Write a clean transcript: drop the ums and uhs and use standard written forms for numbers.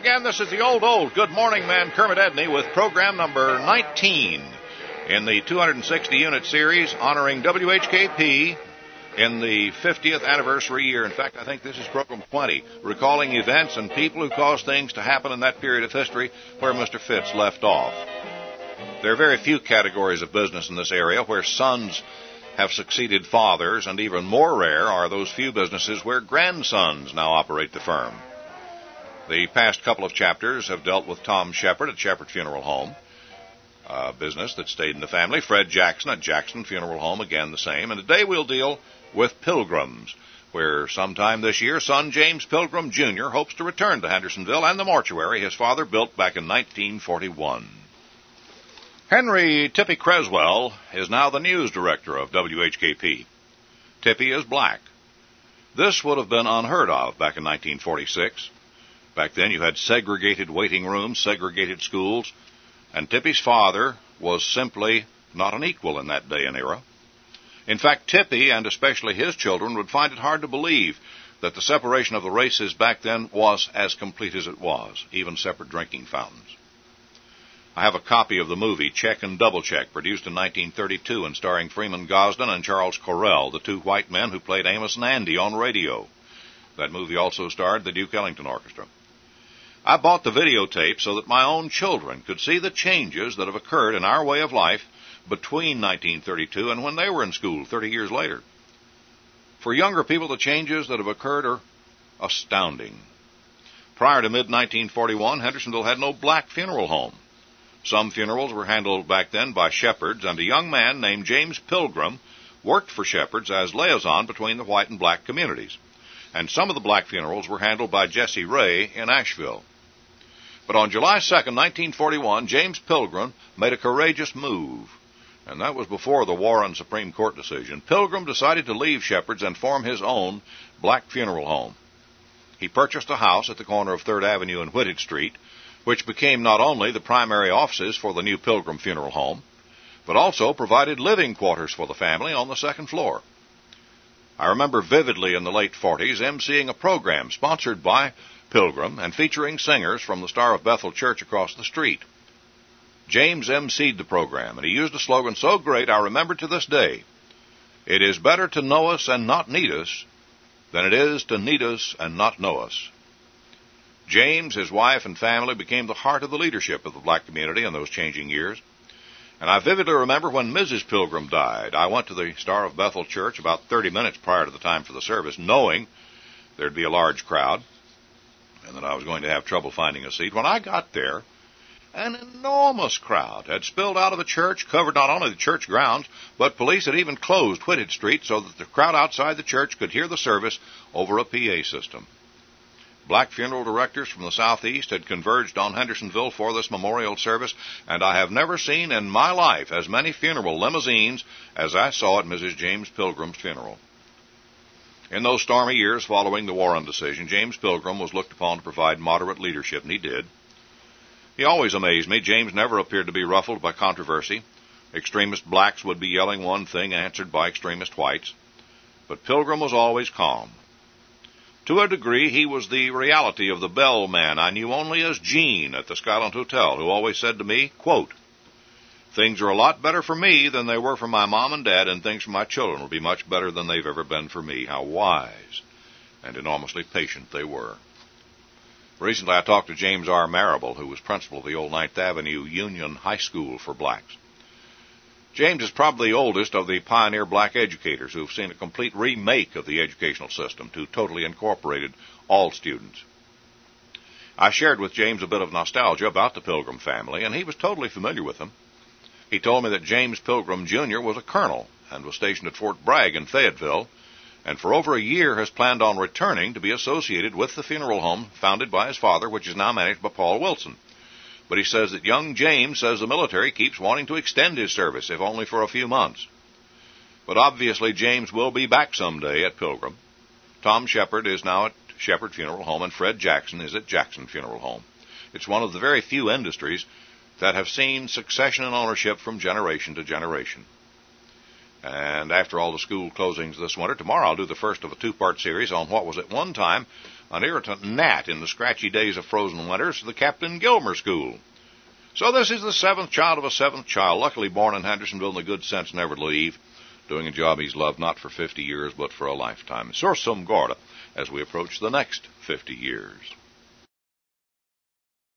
again. This is the old Good Morning Man, Kermit Edney, with program number 19 in the 260-unit series honoring WHKP in the 50th anniversary year. In fact, I think this is program 20, recalling events and people who caused things to happen in that period of history where Mr. Fitz left off. There are very few categories of business in this area where sons have succeeded fathers, and even more rare are those few businesses where grandsons now operate the firm. The past couple of chapters have dealt with Tom Shepard at Shepard Funeral Home, a business that stayed in the family. Fred Jackson at Jackson Funeral Home, again the same. And today we'll deal with Pilgrims, where sometime this year, son James Pilgrim, Jr. hopes to return to Hendersonville and the mortuary his father built back in 1941. Henry Tippy Creswell is now the news director of WHKP. Tippy is black. This would have been unheard of back in 1946. Back then you had segregated waiting rooms, segregated schools, and Tippy's father was simply not an equal in that day and era. In fact, Tippy, and especially his children, would find it hard to believe that the separation of the races back then was as complete as it was, even separate drinking fountains. I have a copy of the movie Check and Double Check, produced in 1932 and starring Freeman Gosden and Charles Correll, the two white men who played Amos and Andy on radio. That movie also starred the Duke Ellington Orchestra. I bought the videotape so that my own children could see the changes that have occurred in our way of life between 1932 and when they were in school 30 years later. For younger people, the changes that have occurred are astounding. Prior to mid-1941, Hendersonville had no black funeral home. Some funerals were handled back then by Shepherds, and a young man named James Pilgrim worked for Shepherds as liaison between the white and black communities. And some of the black funerals were handled by Jesse Ray in Asheville. But on July 2nd, 1941, James Pilgrim made a courageous move, and that was before the Warren Supreme Court decision. Pilgrim decided to leave Shepherds and form his own black funeral home. He purchased a house at the corner of 3rd Avenue and Whitted Street, which became not only the primary offices for the new Pilgrim Funeral Home, but also provided living quarters for the family on the second floor. I remember vividly in the late 40s emceeing a program sponsored by Pilgrim and featuring singers from the Star of Bethel Church across the street. James emceed the program, and he used a slogan so great I remember to this day: "It is better to know us and not need us than it is to need us and not know us." James, his wife, and family became the heart of the leadership of the black community in those changing years. And I vividly remember when Mrs. Pilgrim died. I went to the Star of Bethel Church about 30 minutes prior to the time for the service, knowing there'd be a large crowd and that I was going to have trouble finding a seat. When I got there, an enormous crowd had spilled out of the church, covered not only the church grounds, but police had even closed Whitted Street so that the crowd outside the church could hear the service over a PA system. Black funeral directors from the southeast had converged on Hendersonville for this memorial service, and I have never seen in my life as many funeral limousines as I saw at Mrs. James Pilgrim's funeral. In those stormy years following the Warren decision, James Pilgrim was looked upon to provide moderate leadership, and he did. He always amazed me. James never appeared to be ruffled by controversy. Extremist blacks would be yelling one thing answered by extremist whites. But Pilgrim was always calm. To a degree, he was the reality of the bell man I knew only as Gene at the Skyland Hotel, who always said to me, quote, "Things are a lot better for me than they were for my mom and dad, and things for my children will be much better than they've ever been for me." How wise and enormously patient they were. Recently, I talked to James R. Marable, who was principal of the old 9th Avenue Union High School for blacks. James is probably the oldest of the pioneer black educators who have seen a complete remake of the educational system to totally incorporated all students. I shared with James a bit of nostalgia about the Pilgrim family, and he was totally familiar with them. He told me that James Pilgrim, Jr. was a colonel and was stationed at Fort Bragg in Fayetteville, and for over a year has planned on returning to be associated with the funeral home founded by his father, which is now managed by Paul Wilson. But he says that young James says the military keeps wanting to extend his service, if only for a few months. But obviously James will be back someday at Pilgrim. Tom Shepard is now at Shepard Funeral Home, and Fred Jackson is at Jackson Funeral Home. It's one of the very few industries that have seen succession and ownership from generation to generation. And after all the school closings this winter, tomorrow I'll do the first of a two-part series on what was at one time an irritant gnat in the scratchy days of frozen winters, the Captain Gilmer School. So this is the seventh child of a seventh child, luckily born in Hendersonville in the good sense never to leave, doing a job he's loved not for 50 years but for a lifetime. Sursum Gorda as we approach the next 50 years.